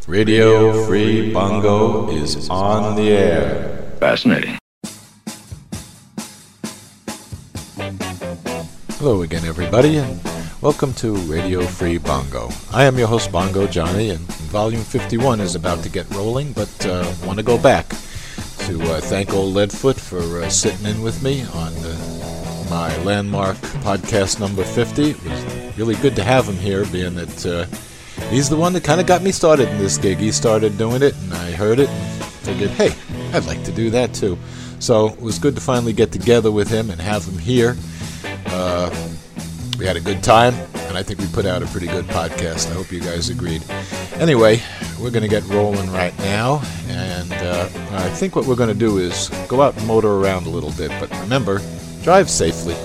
Radio Free Bongo is on the air. Fascinating. Hello again, everybody, and welcome to Radio Free Bongo. I am your host, Bongo Johnny, and Volume 51 is about to get rolling, but want to go back to thank old Leadfoot for sitting in with me on my landmark podcast number 50. It was really good to have him here, being that he's the one that kind of got me started in this gig. He started doing it, and I heard it, and figured, hey, I'd like to do that too. So it was good to finally get together with him and have him here. We had a good time, and I think we put out a pretty good podcast. I hope you guys agreed. Anyway, we're going to get rolling right now, and I think what we're going to do is go out and motor around a little bit. But remember, drive safely.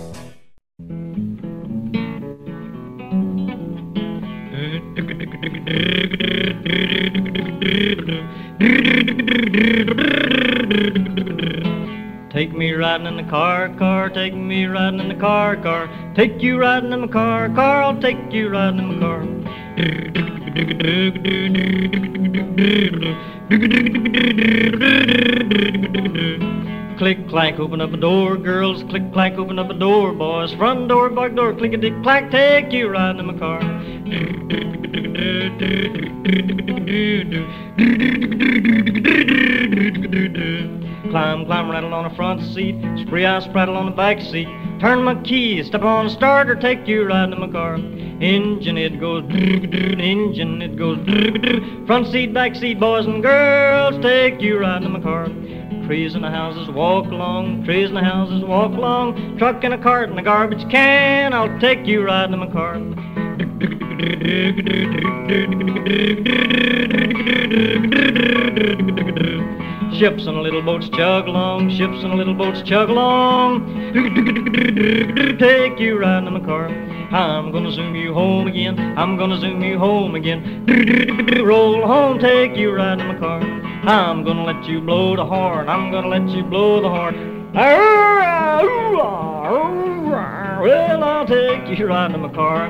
Take me riding in the car, take me riding in the car, take you riding in my car, I'll take you riding in my car. Click, clack, open up a door, girls, click, clack, open up a door, boys, front door, back door, click-a-dick, clack, take you riding in my car. Climb, rattle on the front seat, spree, I spraddle on the back seat, turn my key, step on the starter, take you riding in my car. Engine, it goes engine, it goes front seat, back seat, boys and girls, take you riding in my car. Trees in the houses walk along, trees in the houses walk along, truck and a cart and a garbage can, I'll take you riding in my car. Ships and little boats chug along, ships and little boats chug along, take you riding in my car. I'm gonna zoom you home again, I'm gonna zoom you home again, roll home, take you riding in my car. I'm gonna let you blow the horn, I'm gonna let you blow the horn. Well, I'll take you riding in my car.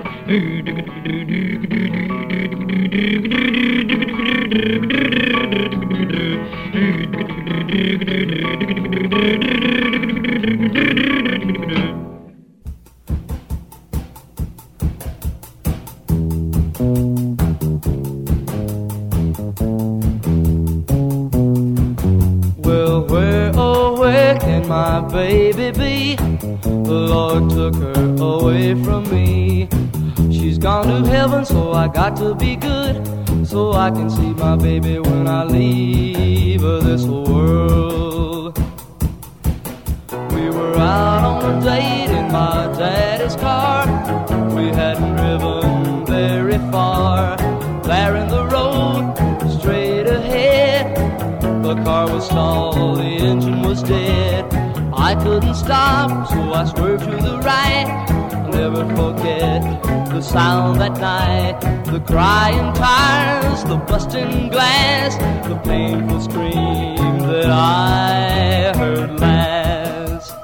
Well, where, oh, where can my baby be? The Lord took her away from me. She's gone to heaven, so I got to be good, so I can see my baby when I leave this world. We were out on a date in my daddy's car. We hadn't driven very far. There in the road, straight ahead, the car was stalled, the engine was dead. I couldn't stop, so I swerved to the right. I'll never forget the sound that night, the crying tires, the busting glass, the painful scream that I heard last.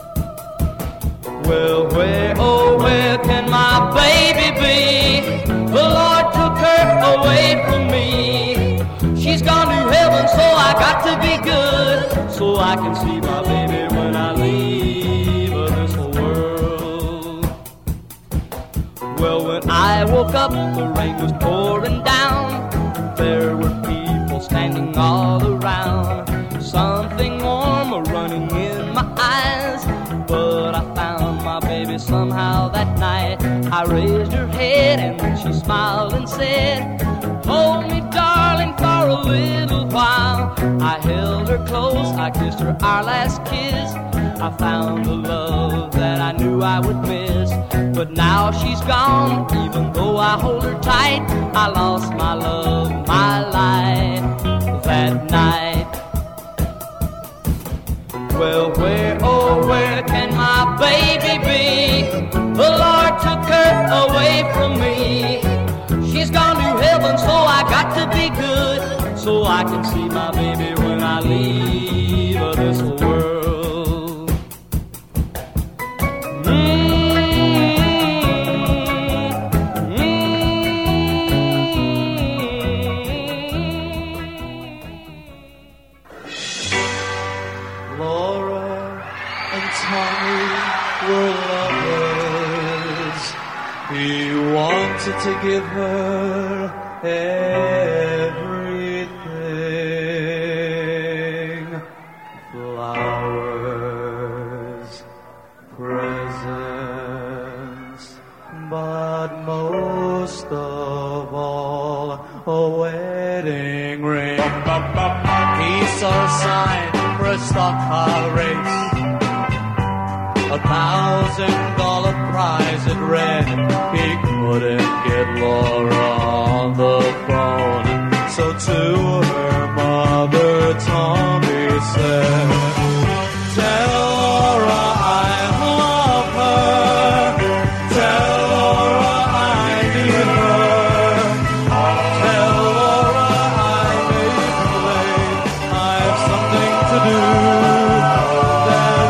Well, where, oh, where can my baby be? The Lord took her away from me. She's gone to heaven, so I got to be good, so I can see my baby when I leave this world. Well, when I woke up, the rain was pouring down. There were people standing all around. Something warm running in my eyes, but I found my baby somehow that night. I raised her head and then she smiled and said, hold me, darling, for a little while. I held her close, I kissed her our last kiss. I found the love that I knew I would miss. But now she's gone, even though I hold her tight. I lost my love, my life that night. Well, where, oh, where can my baby be? The Lord took her away from me. She's gone to heaven, so I got to be good, so I can see my baby when I leave this world. to give her everything. Flowers, presents, but most of all, a wedding ring. He saw a sign for a stock car race, $1,000 prize it read. He couldn't get Laura on the phone, so to her mother Tommy said, tell Laura I love her, tell Laura I need her, tell Laura I may be late, I have something to do that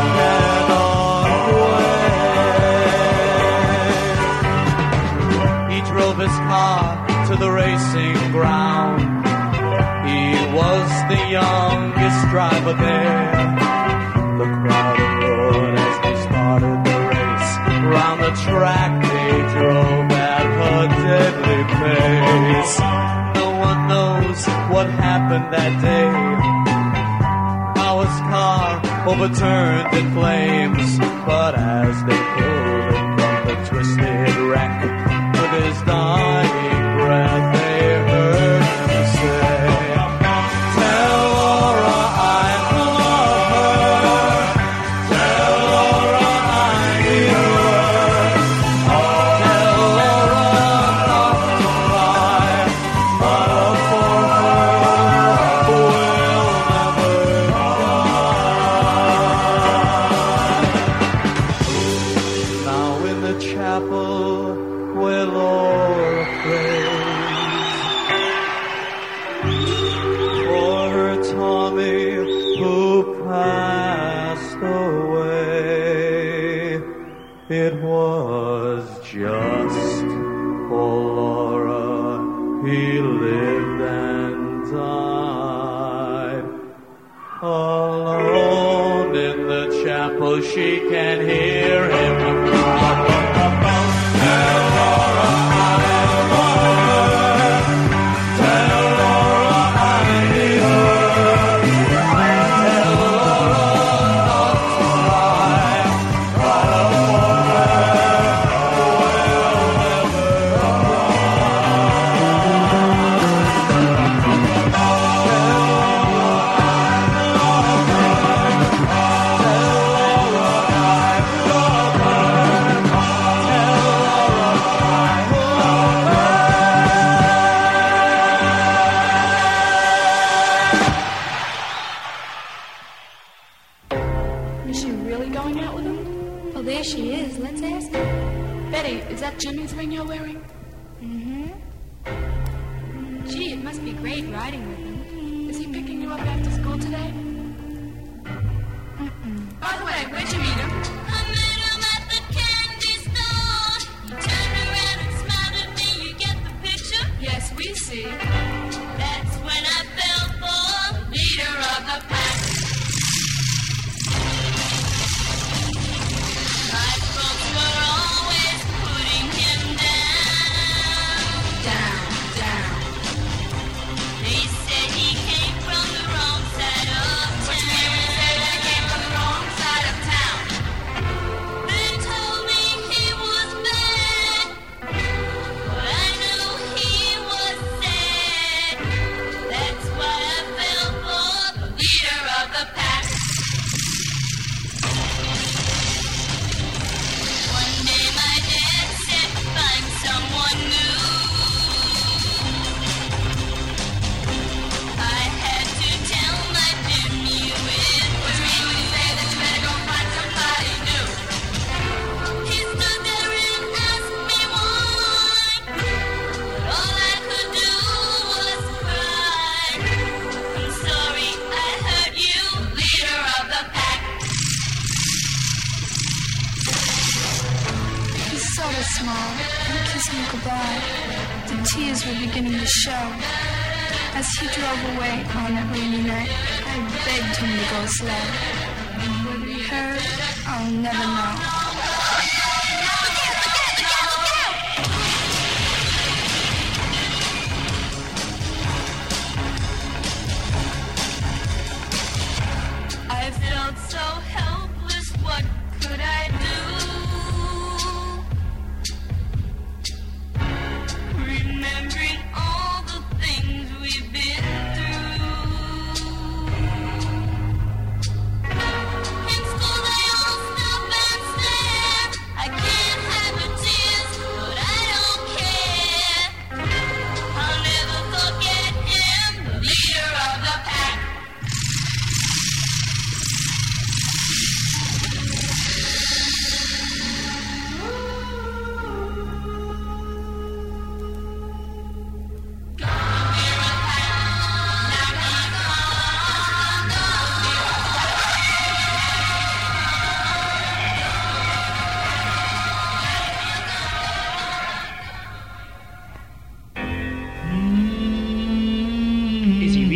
cannot wait. He drove his car to the racing ground. He was the youngest driver there. The crowd roared as they started the race. Round the track they drove at a deadly pace. No one knows what happened that day, how his car overturned in flames. But as they pulled him from the twisted wreck, with his dying breath they heard him say, tell Laura I love her, tell Laura I need her, tell Laura not to cry, my love for her will never die. Now in the chapel where Laura prays for her Tommy who passed away, it was just for Laura he lived and died. Alone in the chapel she can hear him cry. Tell Laura I love her, tell Laura I need her, tell Laura not to cry, my love for Is she really going out with him? Oh, there she is. Let's ask her. Betty, is that Jimmy's ring you're wearing? Mm-hmm. Gee, it must be great riding with him. Is he picking you up after school today? By the way, where'd you meet him? I met him at the candy store. Turned around and smiled at me. You get the picture? Yes, we see. That's when I fell for leader of the pack. My folks were always putting him down. Down. They said he came from the wrong side of What's the name when you say that he came from the wrong side of town? They told me he was bad, but I knew he was sad. That's why I fell for the leader of the pack. One day my dad said, find someone new. I had to tell my Jimmy with What do you mean when you say that you better go find somebody new? He stood there and asked me why, but all I could do was cry. I'm sorry I hurt you, leader of the pack. He's sort of small. He kissed me goodbye. The tears were beginning to show. As he drove away on that rainy night, I begged him to go slow. Whether he heard, I'll never know.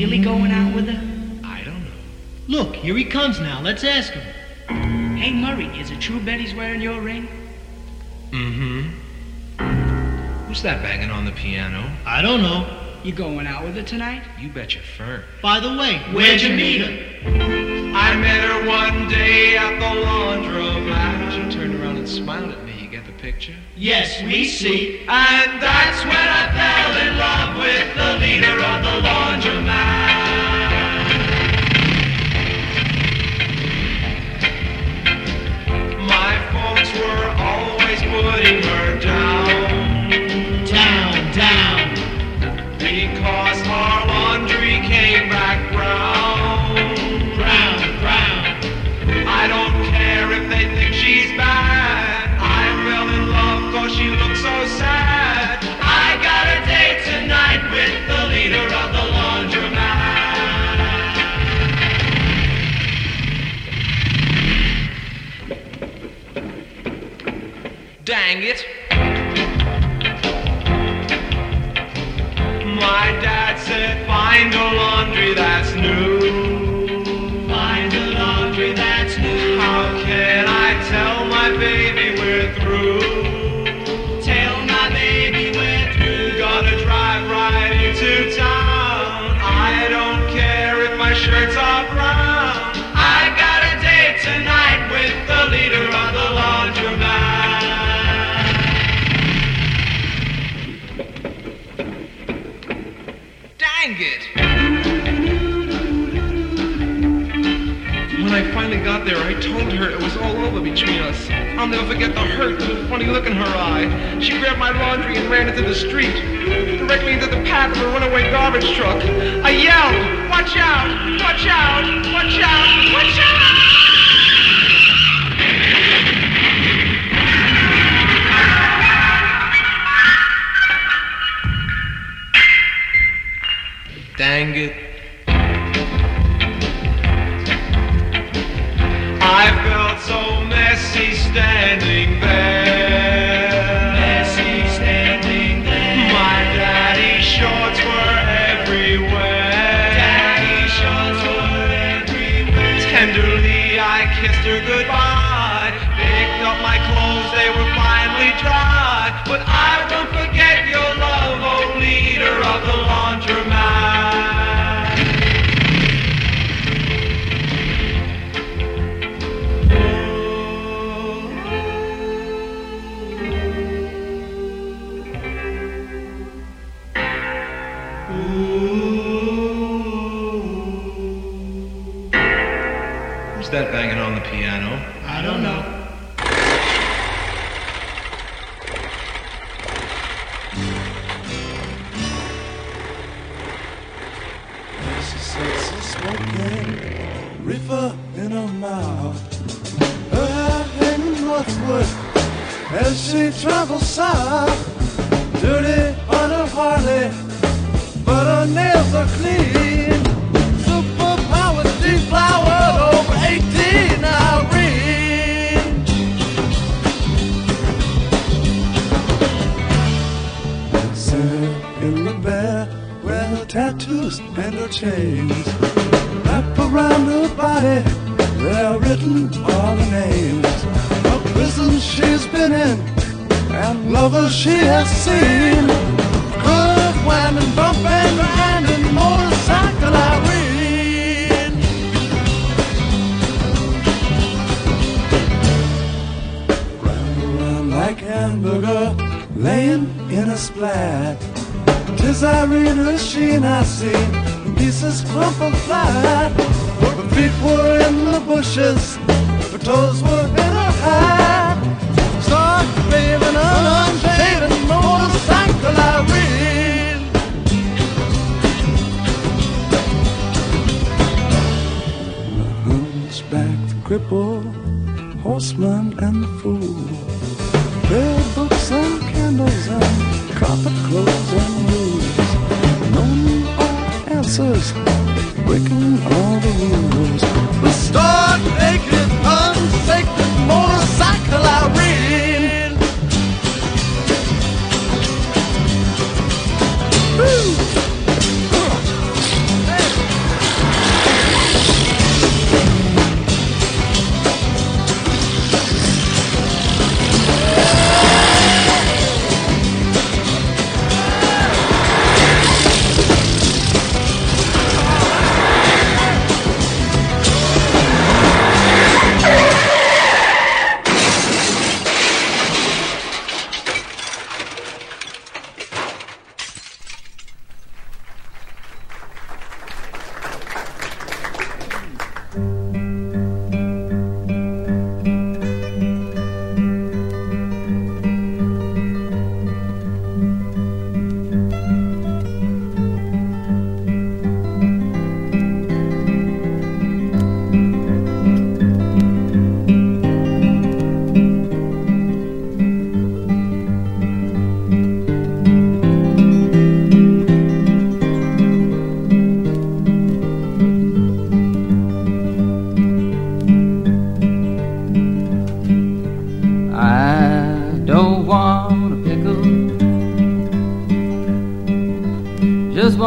really going out with her? I don't know. Look, here he comes now. Let's ask him. Hey, Murray, is it true Betty's wearing your ring? Mm-hmm. Who's that banging on the piano? I don't know. You going out with her tonight? You bet your fur. By the way, where'd you meet her? I met her one day at the laundromat. She turned around and smiled at me. You get the picture? Yes, we see. And that's when I fell in love with the leader of the laundromat. My folks were always putting her down. Down, down. Because our laundry came back brown. Brown, brown. I don't care if they think she's bad. I fell in love cause she looked so sad. I got a date tonight with the leader of the laundromat. Dang it. My dad said, find a laundry that's new. Find a laundry that's new. How can I tell my baby we're through? Tell my baby we're through. Gonna drive right into town. I don't care if my shirts are brown. I got a date tonight with the leader of the laundromat. Dang it! When I finally got there, I told her it was all over between us. I'll never forget the hurt and the funny look in her eye. She grabbed my laundry and ran into the street, directly into the path of a runaway garbage truck. I yelled, watch out, watch out, watch out, watch out! Dang it. I felt so messy standing there. Messy standing there. My daddy's shorts were everywhere. Daddy's shorts were everywhere. Tenderly I kissed her goodbye. Picked up my clothes, they were finally dry. But I won't forget your love, oh leader of the laundromat. Who's that banging on the piano? I don't know. She said she's smoking reefer in her mouth. Her hair hanging northward as she travels south. Dirty on her Harley, but her nails are clean. Superpower deflowered over 18 Irene. Sarah in the bear, wear her tattoos and her chains. Wrap around her body, they're written all the names of prisons she's been in and lovers she has seen. Good winding, bumping, grinding, motorcycle Irene. Round around like hamburger, laying in a splat. 'Tis Irene her sheen I see, pieces crumpled flat. Her feet were in the bushes, her toes were in her hat. Start raving, unshaven, motorcycle Irene. The hunchback, the cripple, horseman and the fool. Prayer books and candles and carpet clothes and rules. No answers, breaking all the rules. The start naked, unsacred motorcycle Irene. Woo!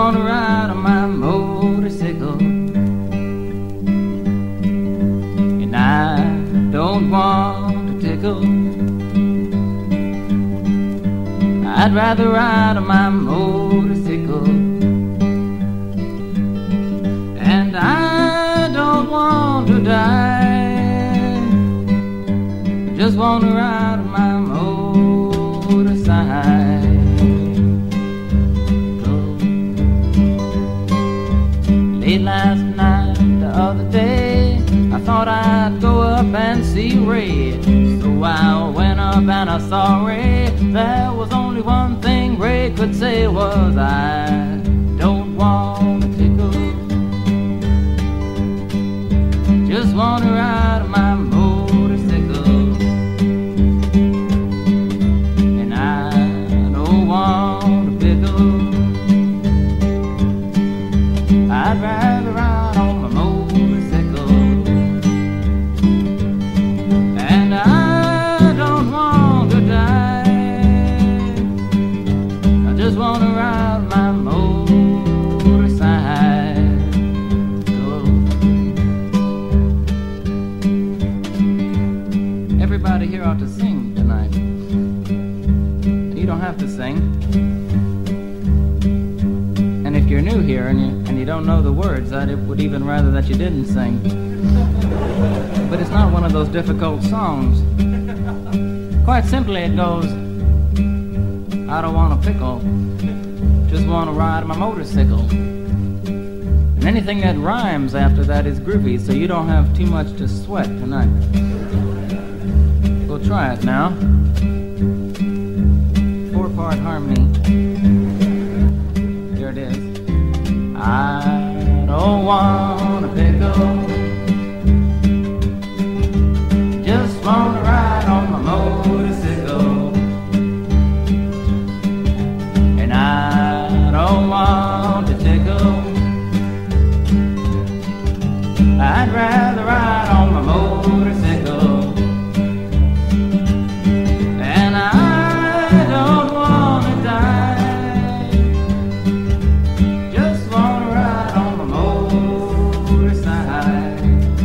want to ride on my motorcycle. And I don't want to tickle. I'd rather ride on my motorcycle. And I don't want to die. I just want to ride on my motorcycle. Late last night, the other day, I thought I'd go up and see Ray. So I went up and I saw Ray. There was only one thing Ray could say was, I don't want to tickle. Just want to ride on my motorcycle. And I don't want to pickle. I'd rather ride on my motorcycle. And I don't want to die. I just want to ride my motorcycle. Everybody here ought to sing tonight. You don't have to sing. And if you're new here and you don't know the words, I would even rather that you didn't sing. But it's not one of those difficult songs. Quite simply it goes, I don't want a pickle, just want to ride my motorcycle. And anything that rhymes after that is groovy, so you don't have too much to sweat tonight. We'll try it now. 4-part harmony. Here it is. I don't want a pickle, just want to ride on my motorcycle. And I don't want to tickle. I'd rather ride on my motorcycle. And I don't want to die. Just want to ride on my motorcycle.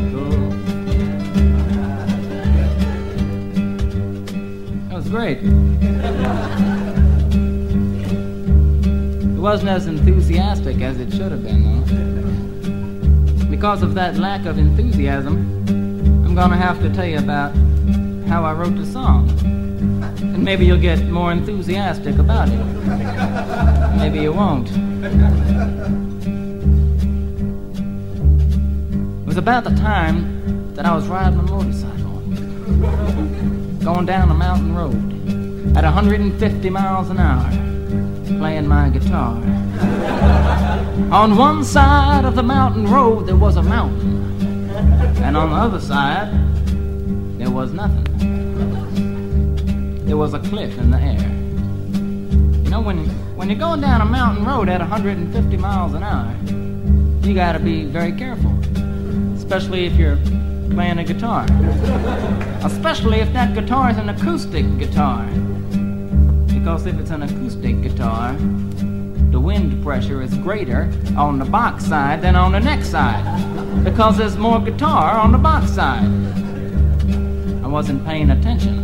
That was great. It wasn't as enthusiastic as it should have been, though. Because of that lack of enthusiasm, I'm gonna have to tell you about how I wrote the song. And maybe you'll get more enthusiastic about it. Maybe you won't. It was about the time that I was riding a motorcycle, going down a mountain road at 150 miles an hour, playing my guitar. On one side of the mountain road there was a mountain, and on the other side there was nothing. There was a cliff in the air. You know, when you're going down a mountain road at 150 miles an hour, you gotta be very careful, especially if you're playing a guitar. Especially if that guitar is an acoustic guitar. Because if it's an acoustic guitar, the wind pressure is greater on the box side than on the neck side, because there's more guitar on the box side. I wasn't paying attention.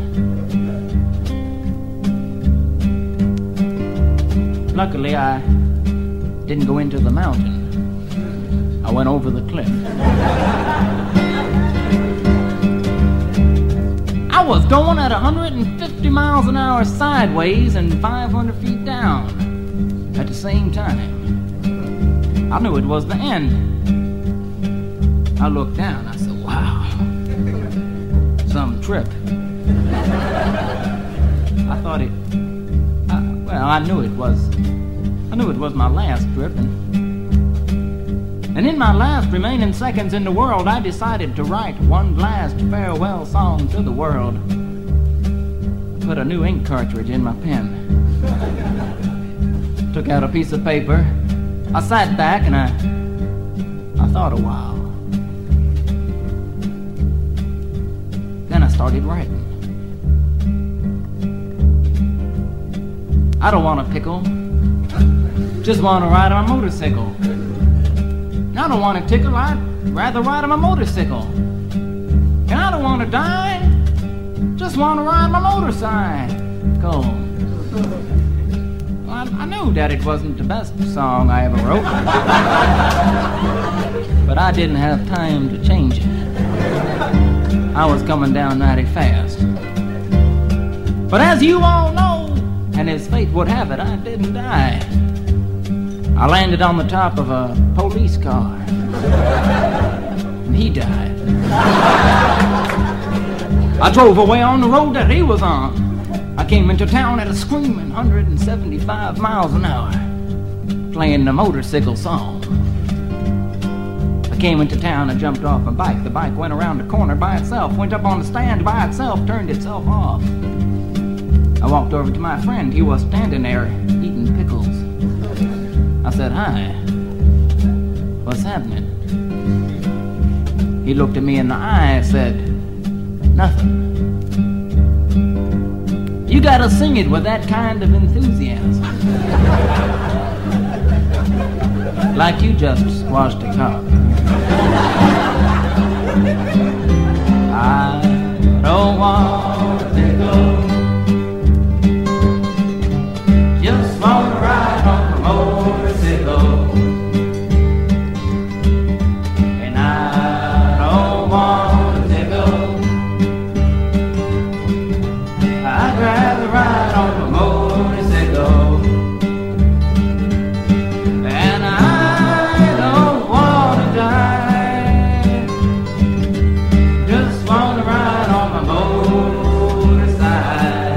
Luckily, I didn't go into the mountain. I went over the cliff. I was going at 150 miles an hour sideways and 500 feet down at the same time. I knew it was the end. I looked down. I said, wow, some trip. I thought I knew it was my last trip. And in my last remaining seconds in the world, I decided to write one last farewell song to the world. Put a new ink cartridge in my pen. Took out a piece of paper. I sat back and I thought a while. Then I started writing. I don't want a pickle, just want to ride on a motorcycle. I don't want to tickle, I'd rather ride on a motorcycle. And I don't want to die, just want to ride my motorcycle. Well, I knew that it wasn't the best song I ever wrote, but I didn't have time to change it. I was coming down mighty fast. But as you all know, and as fate would have it, I didn't die. I landed on the top of a police car, and he died. I drove away on the road that he was on. I came into town at a screaming 175 miles an hour, playing the motorcycle song. I came into town and jumped off my bike. The bike went around the corner by itself, went up on the stand by itself, turned itself off. I walked over to my friend. He was standing there eating pickles. I said, "Hi, what's happening?" He looked at me in the eye and said, "Nothing." You gotta sing it with that kind of enthusiasm. Like you just squashed a cop. I don't want to go. Just want to ride on the motorcycle. And I don't want to go. I'd rather ride on the motorcycle. And I don't want to die. Just want to ride on my motorcycle.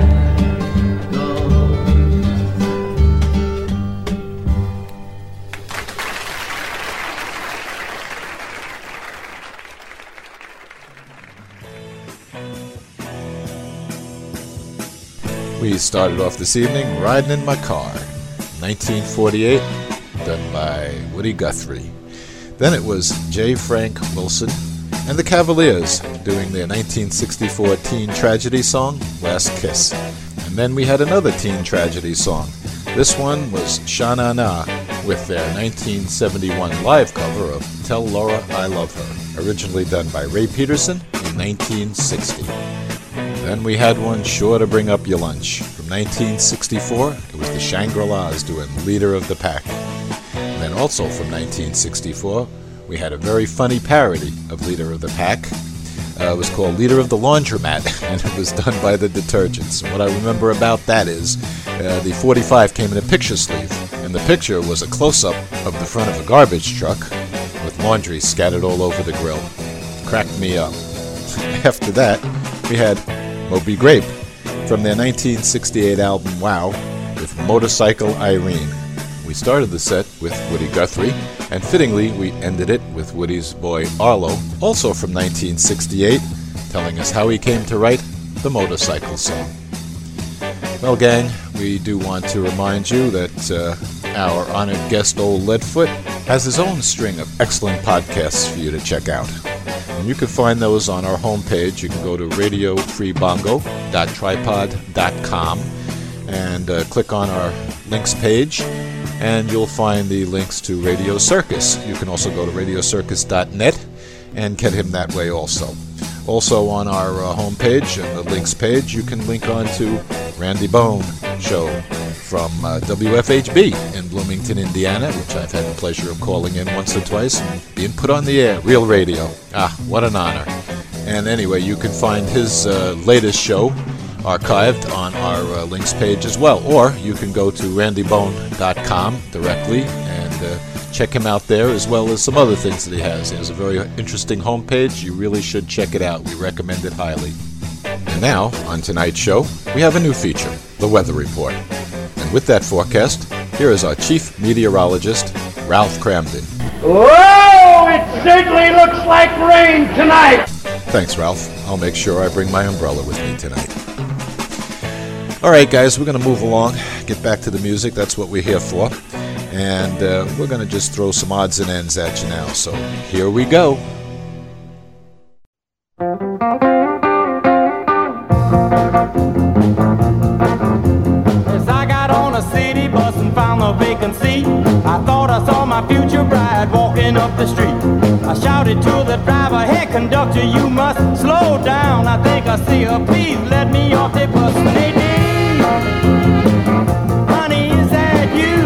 We started off this evening Riding in My Car, 1948, done by Woody Guthrie. Then it was J. Frank Wilson and the Cavaliers doing their 1964 teen tragedy song, Last Kiss. And then we had another teen tragedy song. This one was Sha Na Na with their 1971 live cover of Tell Laura I Love Her, originally done by Ray Peterson in 1960. Then we had one, Sure to Bring Up Your Lunch. From 1964, it was the Shangri-Las doing Leader of the Pack. And then also from 1964, we had a very funny parody of Leader of the Pack. It was called Leader of the Laundromat, and it was done by the Detergents. And what I remember about that is the 45 came in a picture sleeve, and the picture was a close-up of the front of a garbage truck with laundry scattered all over the grill. Cracked me up. After that, we had Moby Grape from their 1968 album Wow with Motorcycle Irene. We started the set with Woody Guthrie, and fittingly we ended it with Woody's boy Arlo, also from 1968, telling us how he came to write the motorcycle song. Well, gang, we do want to remind you that our honored guest Old Leadfoot has his own string of excellent podcasts for you to check out. And you can find those on our homepage. You can go to radiofreebongo.tripod.com and click on our links page, and you'll find the links to Radio Circus. You can also go to radiocircus.net and get him that way also. Also on our homepage and the links page, you can link on to Randy Bone Show from WFHB in Bloomington, Indiana, which I've had the pleasure of calling in once or twice and being put on the air. Real radio. Ah, what an honor. And anyway, you can find his latest show archived on our links page as well. Or you can go to randybone.com directly and check him out there, as well as some other things that he has. He has a very interesting homepage. You really should check it out. We recommend it highly. And now, on tonight's show, we have a new feature, the Weather Report. And with that forecast, here is our chief meteorologist, Ralph Cramden. Whoa! It certainly looks like rain tonight! Thanks, Ralph. I'll make sure I bring my umbrella with me tonight. All right, guys, we're going to move along, get back to the music. That's what we're here for. And we're going to just throw some odds and ends at you now. So here we go. As I got on a city bus and found a vacancy, my future bride walking up the street. I shouted to the driver, hey conductor, you must slow down. I think I see her, please let me off the bus. Nadine, honey, is that you?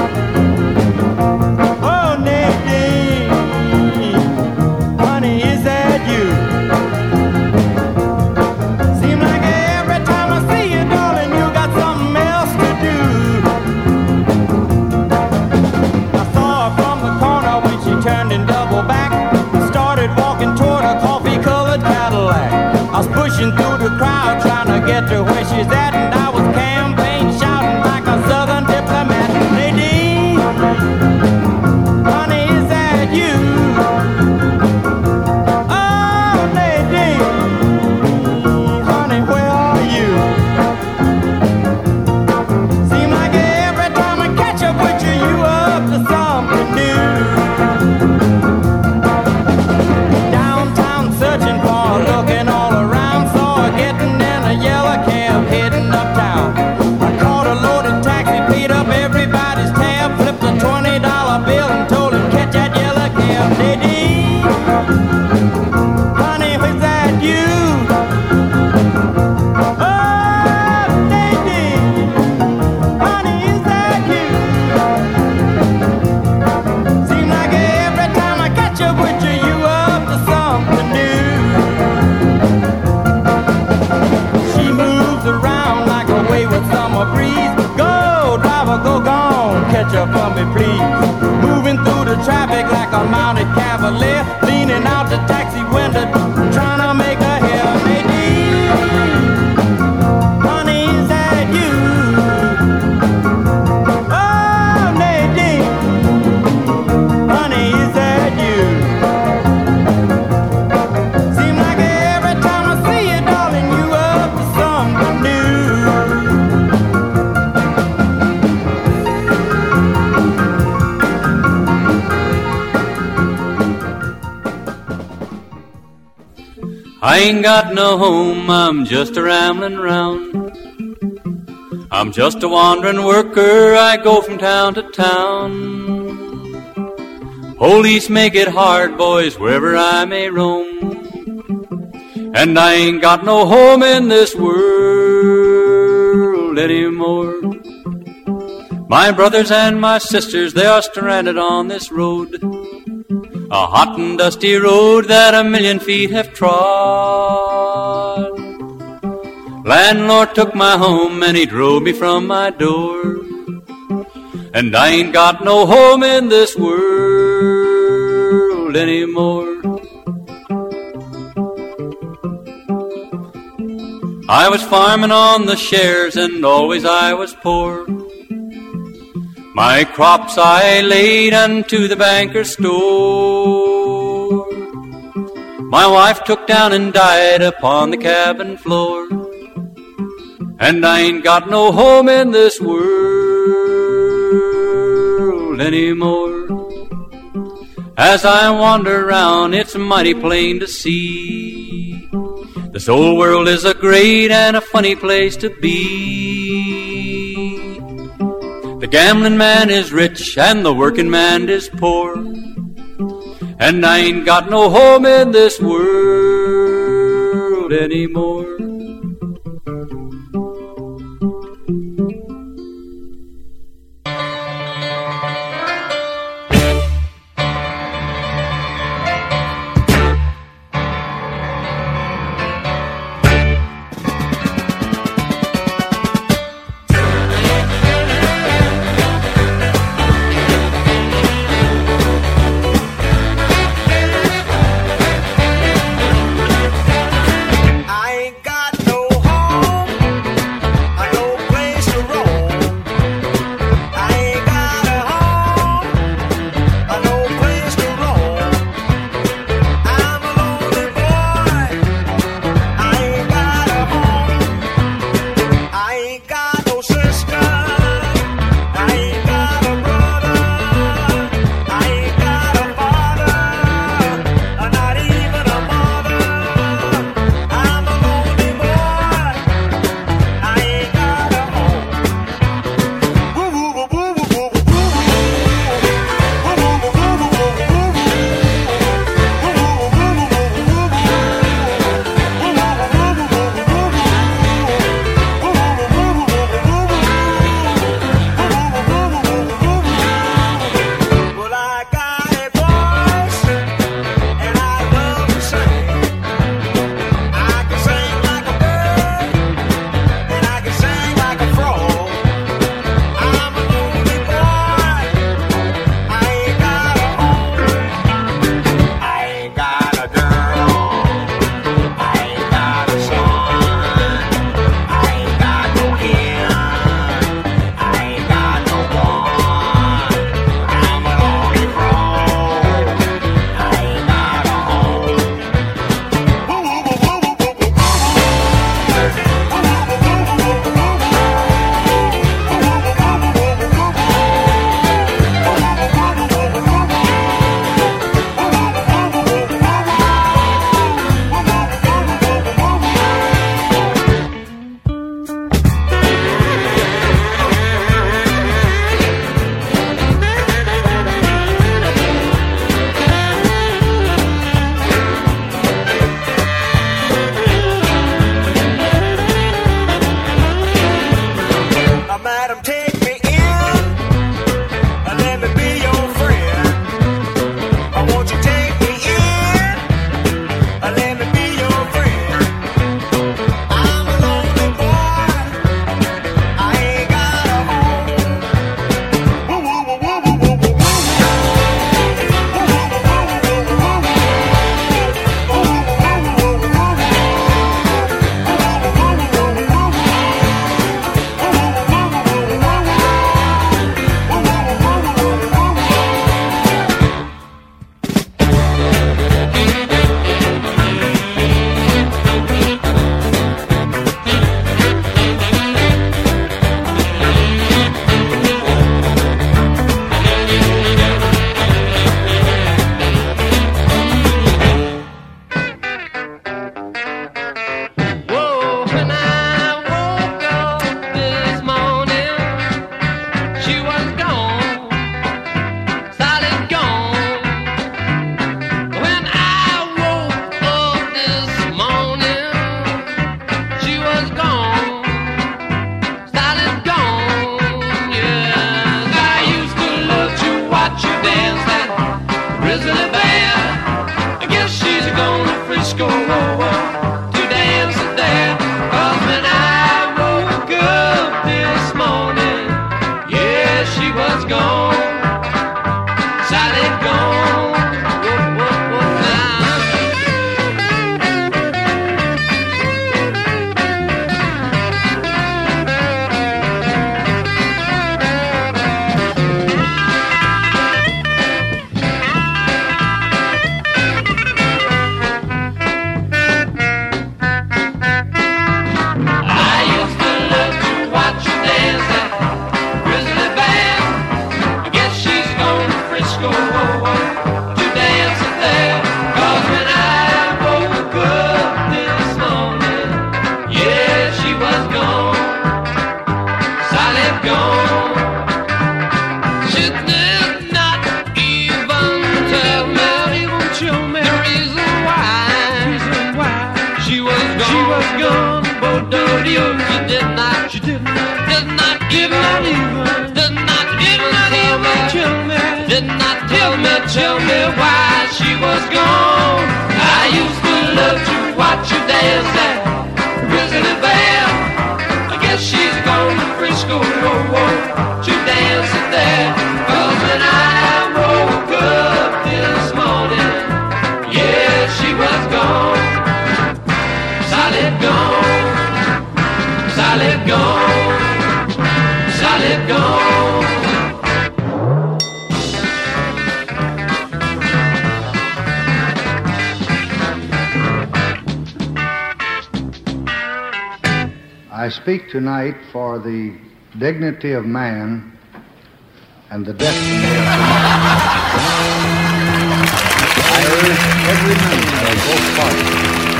Oh, Nadine, honey, is that you? Seems like every time I see you, darling, you got something else to do. I saw her from the corner when she turned and doubled back, started walking toward a coffee-colored Cadillac. I was pushing through the crowd trying to get to where she's at, and I was campaign shouting like a southern diplomat. Nadine, honey, is that you? Oh, Nadine, honey, where are you? Seem like every time I catch up with you, you up to something new. Downtown searching for her, looking all around, saw her getting in a yellow cab heading uptown. I caught a loaded taxi, paid up everybody's tab, flipped a $20 bill and told him catch that yellow cab. Nadine, honey, is that you? Oh, Nadine, honey, is that you? Seems like every time I catch up with you, you up to something new. She moves around like a wayward summer breeze. Go, driver, go gone, catch up for me, please. Moving through the traffic like a mounted cavalier, leaning out the taxi window, trying to make a hair. Nadine, honey, is that you? Oh, Nadine, honey, is that you? Seems like every time I see you, darling, you up to something new. I ain't got no home, I'm just a rambling round. I'm just a wandering worker, I go from town to town. Police make it hard, boys, wherever I may roam. And I ain't got no home in this world anymore. My brothers and my sisters, they are stranded on this road, a hot and dusty road that 1,000,000 feet have trod. Landlord took my home and he drove me from my door, and I ain't got no home in this world anymore. I was farming on the shares and always I was poor. My crops I laid unto the banker's store. My wife took down and died upon the cabin floor, and I ain't got no home in this world anymore. As I wander round, it's mighty plain to see this old world is a great and a funny place to be. The gambling man is rich and the working man is poor, and I ain't got no home in this world anymore. I ain't got Grizzly Bear. I guess she's going to Frisco to dance there. 'Cause when I woke up this morning, yeah, she was gone. Sally gone. Whoop, whoop, whoop, now. I used to love to watch her dance at Grizzly Bear. I guess she's going to Frisco to dance there. 'Cause when I woke up this morning, yeah, she was gone. Sally gone. She did not even tell me, the reason why she was gone. She was gone. Bododio, she did not even did not tell me why she was gone. I used to love to watch her dance at Grizzly Bear. I guess she's going to Frisco to dance there. 'Cause when I woke up this morning, yeah, she was gone. Solid gone. Solid gone. Solid gone. I speak tonight for the dignity of man and the destiny of democracy. I urge every member of both parties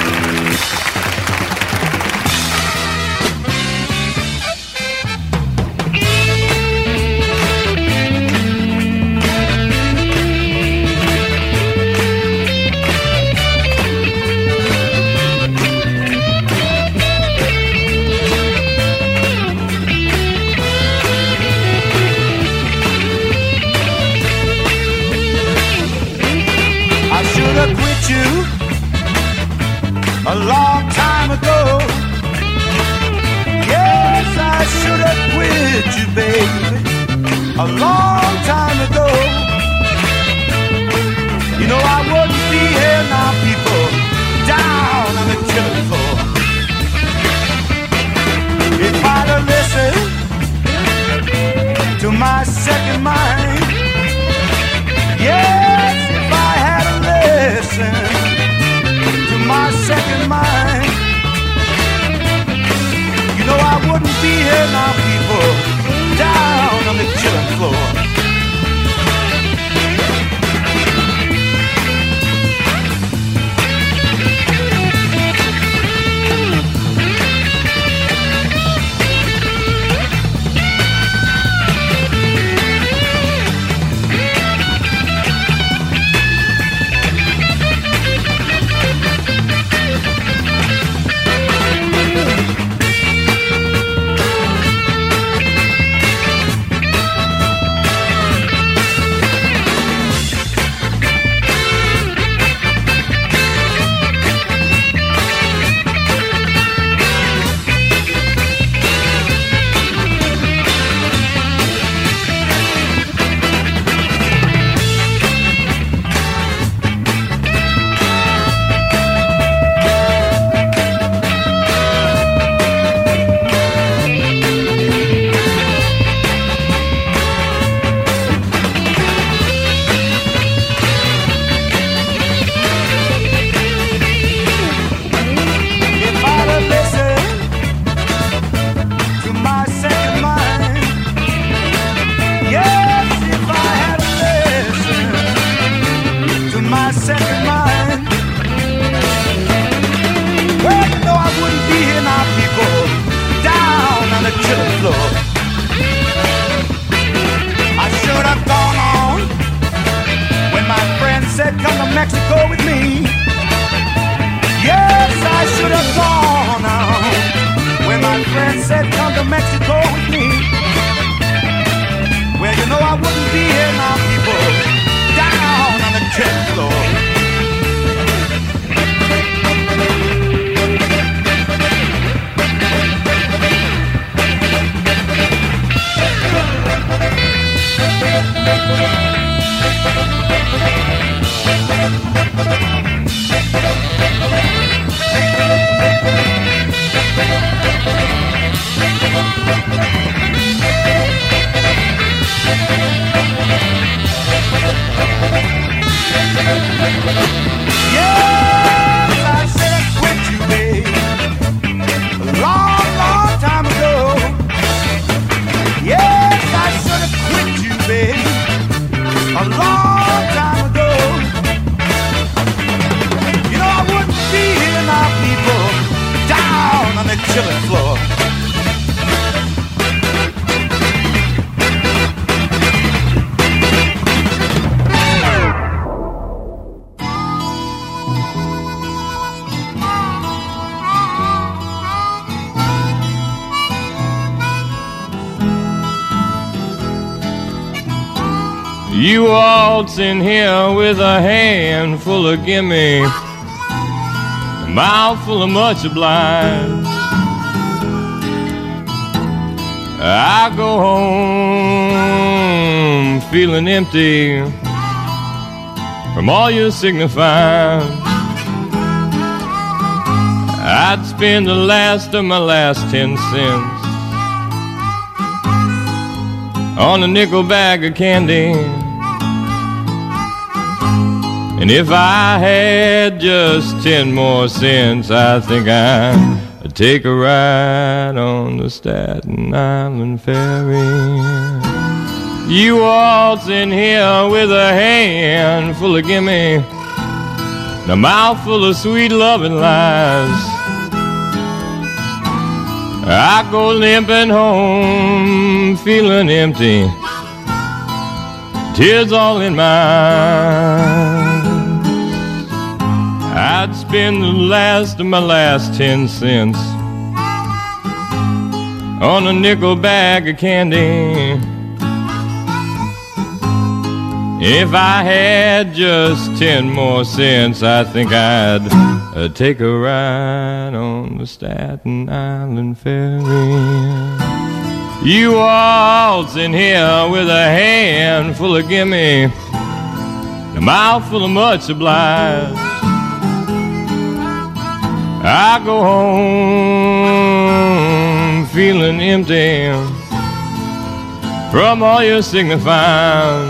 quit you a long time ago. Yes, I should have quit you, baby, a long time ago. You know I wouldn't be here now, people, down on the killing floor. If I'd have listened to my second mind, yes, if I had listened to my second mind, you know I wouldn't be here now, people, down on the killing floor. Mexico with me. Yes, I should have gone on when my friend said come to Mexico with me. Well, you know I wouldn't be here now, people, down on the trail. Yes, I said I quit you, babe, a long, long time ago. Yes, I should have quit you, babe, a long time ago. You know I wouldn't be here now, people, down on the killing floor. You waltz in here with a handful of gimme, a mouthful of much obliged. I go home feeling empty from all you signify. I'd spend the last of my last 10 cents on a nickel bag of candy. And if I had just 10 more cents, I think I'd take a ride on the Staten Island Ferry. You waltz in here with a handful of gimme, and a mouthful of sweet loving lies. I go limping home, feeling empty, tears all in my eyes. I'd spend the last of my last 10 cents on a nickel bag of candy. If I had just 10 more cents, I think I'd take a ride on the Staten Island Ferry. You waltz in here with a handful of gimme, a mouthful of much obliged. I go home feeling empty from all your signifying.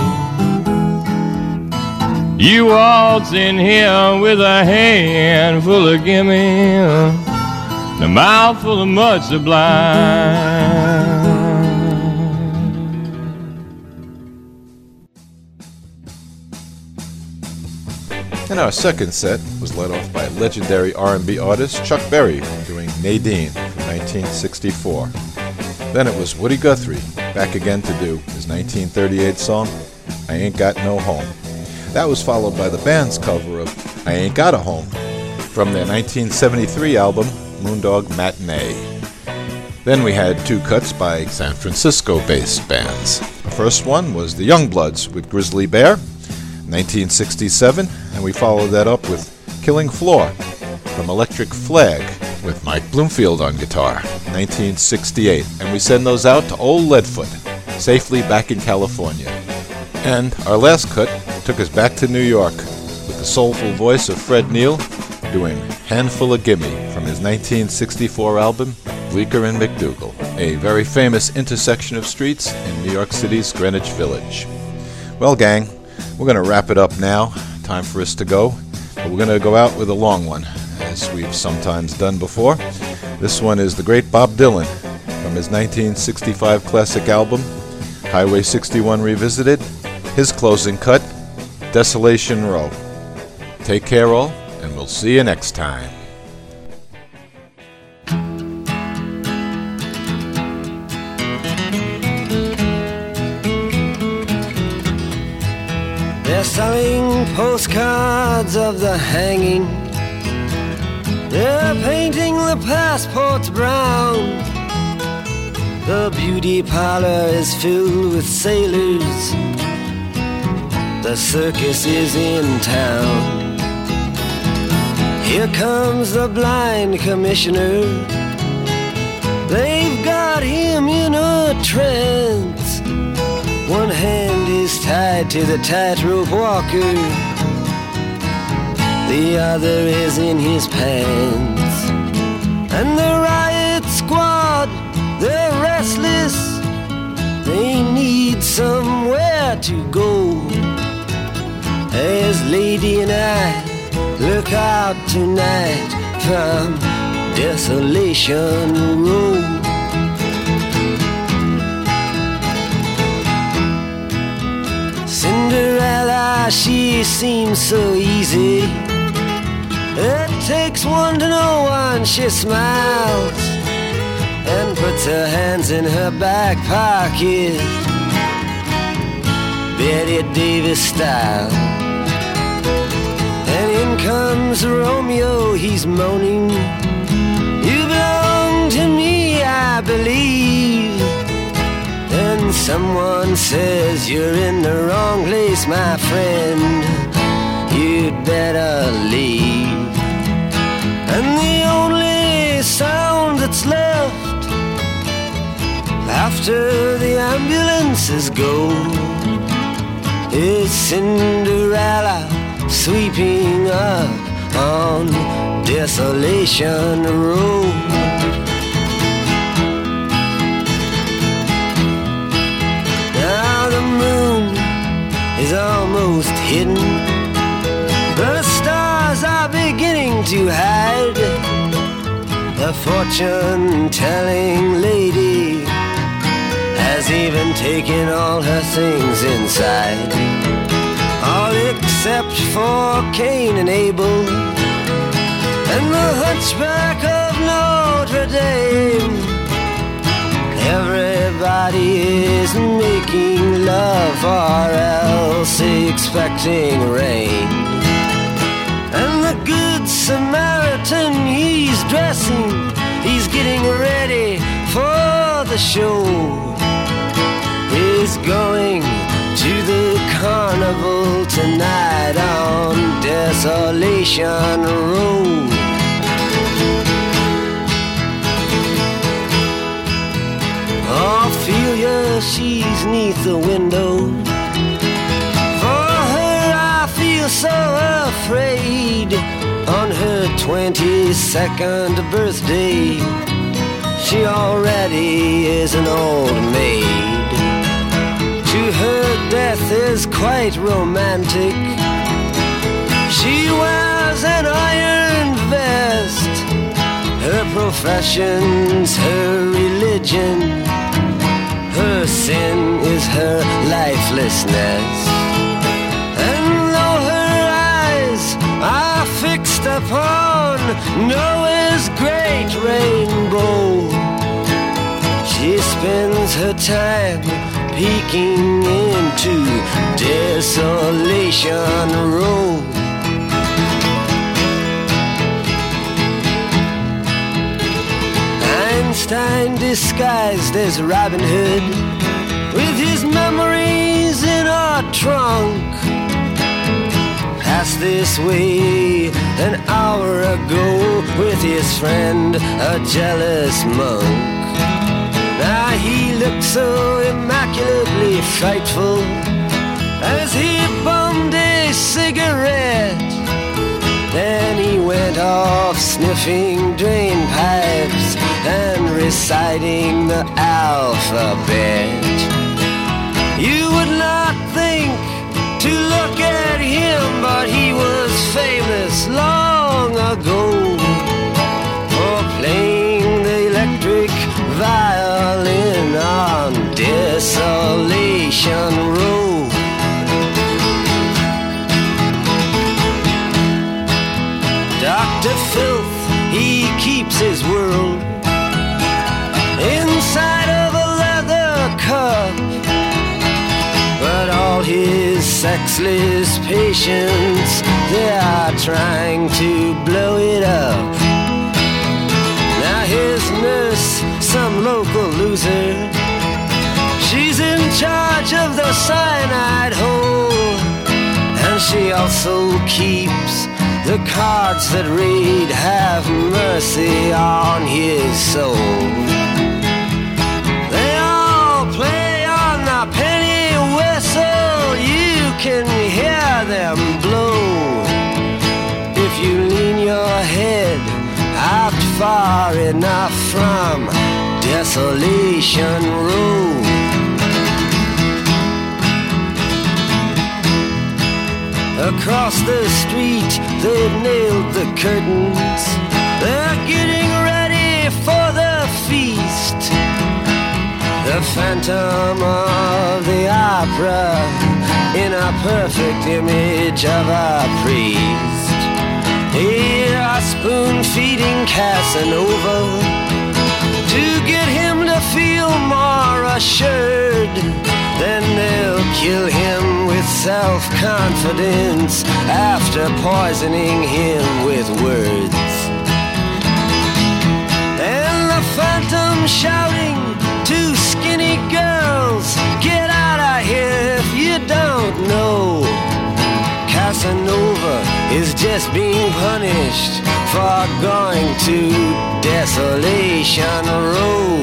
You waltz in here with a handful of gimme, a mouthful of much obliged. And our second set was led off by legendary R&B artist Chuck Berry doing Nadine from 1964. Then it was Woody Guthrie back again to do his 1938 song, I Ain't Got No Home. That was followed by the band's cover of I Ain't Got a Home from their 1973 album Moondog Matinee. Then we had two cuts by San Francisco-based bands. The first one was the Youngbloods with Grizzly Bear, 1967, and we followed that up with Killing Floor from Electric Flag with Mike Bloomfield on guitar, 1968. And we send those out to Old Leadfoot, safely back in California. And our last cut took us back to New York with the soulful voice of Fred Neil doing Handful of Gimme from his 1964 album Bleecker and McDougal, a very famous intersection of streets in New York City's Greenwich Village. Well, gang, we're going to wrap it up now. Time for us to go. But we're going to go out with a long one, as we've sometimes done before. This one is the great Bob Dylan from his 1965 classic album, Highway 61 Revisited. His closing cut, Desolation Row. Take care all, and we'll see you next time. They're selling postcards of the hanging. They're painting the passports brown. The beauty parlor is filled with sailors. The circus is in town. Here comes the blind commissioner. They've got him in a trance. One hand is tied to the tightrope walker. The other is in his pants. And the riot squad, they're restless. They need somewhere to go. as Lady and I look out tonight from Desolation Road. Cinderella, she seems so easy. It takes one to know one. She smiles and puts her hands in her back pocket, Betty Davis style. And in comes Romeo, he's moaning, "You belong to me, I believe." And someone says, "You're in the wrong place, my friend. You'd better leave." And the only sound that's left after the ambulances go is Cinderella sweeping up on Desolation Road. Now the moon is almost hidden, the stars are beginning to hide. The fortune-telling lady has even taken all her things inside, all except for Cain and Abel and the hunchback of Notre Dame. Everybody is making love or else expecting rain. And the Good Samaritan, he's dressing, he's getting ready for the show. He's going to the carnival tonight on Desolation Road. Ophelia, she's 'neath the window. For her I feel so afraid. On her 22nd birthday, she already is an old maid. To her death is quite romantic. She wears an iron vest. Her profession's her religion. Her sin is her lifelessness. And though her eyes are fixed upon Noah's great rainbow, she spends her time peeking into Desolation Road. Einstein disguised as Robin Hood, with his memories in a trunk, passed this way an hour ago with his friend, a jealous monk. Now he looked so immaculately frightful as he bummed a cigarette. Then he went off sniffing drain pipes and reciting the alphabet. You would not think to look at him, but he was famous long ago for playing the electric violin on Desolation Road. Dr. Filth, he keeps his world inside of a leather cup, but all his sexless patients, they are trying to blow it up. Now his nurse, some local loser, she's in charge of the cyanide hole, and she also keeps the cards that read "Have mercy on his soul." They all play on the penny whistle, you can hear them blow. If you lean your head out far enough from Desolation Road. across the street, they've nailed the curtains. They're getting ready for the feast. The Phantom of the Opera in a perfect image of a priest. Here are spoon-feeding Casanova to get him to feel more assured. Then they'll kill him with self-confidence after poisoning him with words. And the Phantom shouting to skinny girls, get out of here if you don't know. Casanova is just being punished for going to Desolation Row.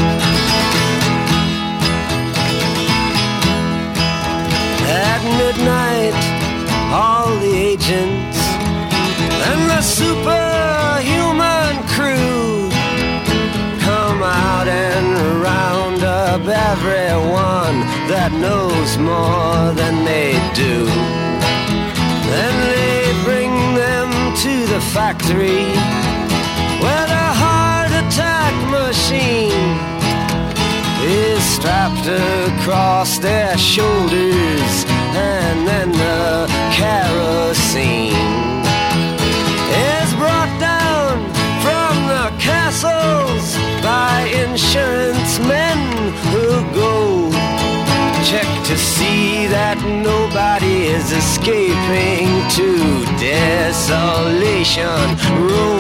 At midnight, all the agents and the superhuman crew come out and round up everyone that knows more than they do. Then they bring them to the factory where the heart attack machine is strapped across their shoulders, and then the kerosene is brought down from the castles by insurance men who go check to see that nobody is escaping to Desolation Row.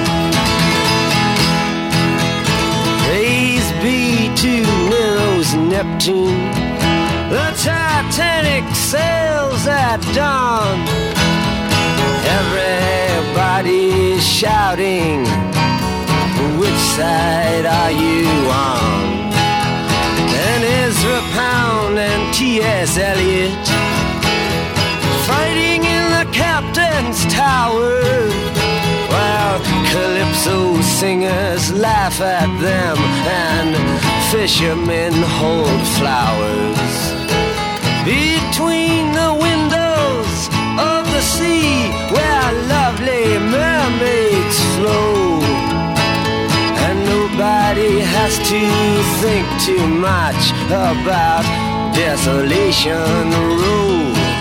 Praise be to Nero's Neptune, the Titanic sails at dawn. Everybody's shouting, which side are you on? And Ezra Pound and T.S. Eliot fighting in the captain's tower, while calypso singers laugh at them and fishermen hold flowers. Between the windows of the sea where lovely mermaids flow, and nobody has to think too much about Desolation Row.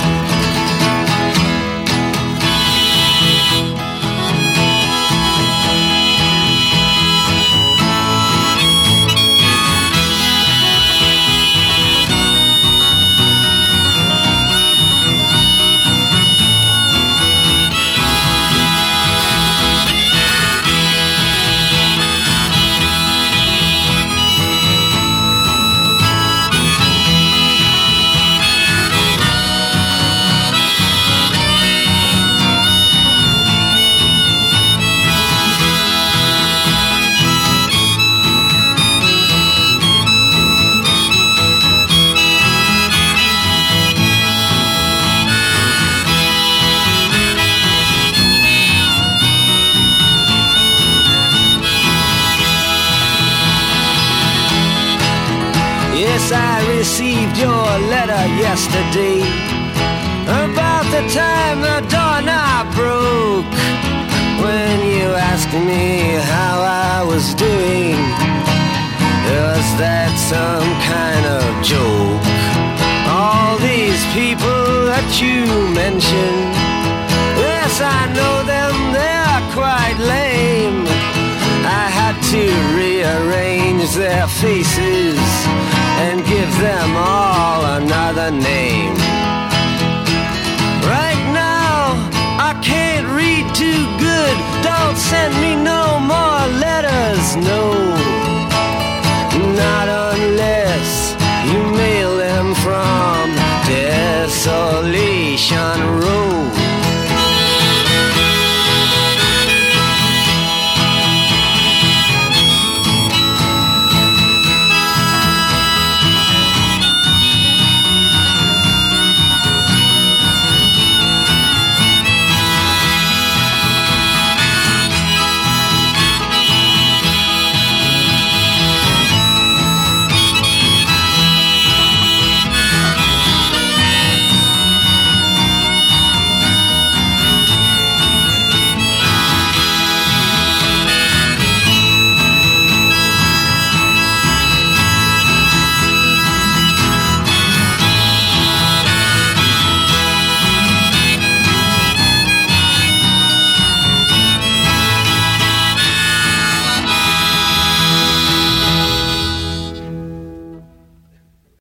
Yes, I received your letter yesterday about the time the doorknob broke. When you asked me how I was doing, was that some kind of joke? All these people that you mentioned, yes, I know them, they're quite lame. I had to rearrange their faces and give them all another name.